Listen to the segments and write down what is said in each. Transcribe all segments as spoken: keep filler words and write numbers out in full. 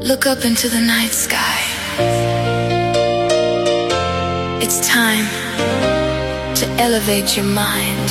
Look up into the night sky. It's time to elevate your mind.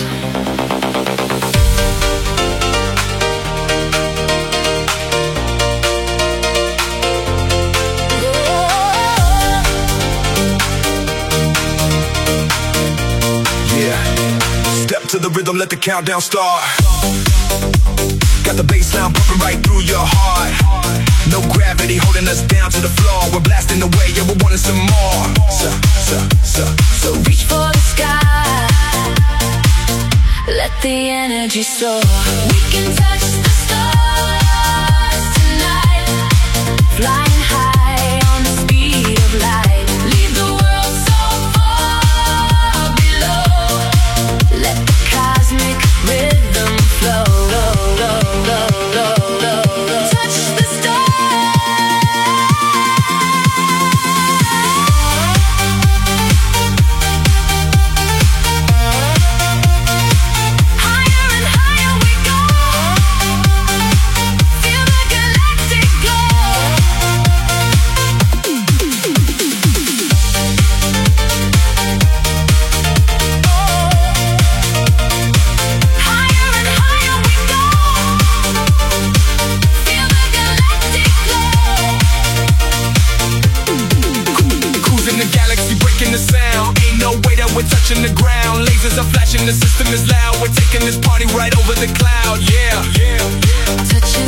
Yeah, step to the rhythm, let the countdown start. Got the bass line pumping right through your heart. No gravity holding us down to the floor. We're blasting away, yeah, we're wanting some more. So, so, so, so reach for the sky. Let the energy soar. We can touch the stars tonight. Flying high on the speed of light. Leave the world so far below. Let the cosmic rhythm flow. We're touching the ground, lasers are flashing, the system is loud. We're taking this party right over the cloud, yeah, yeah, yeah. Touching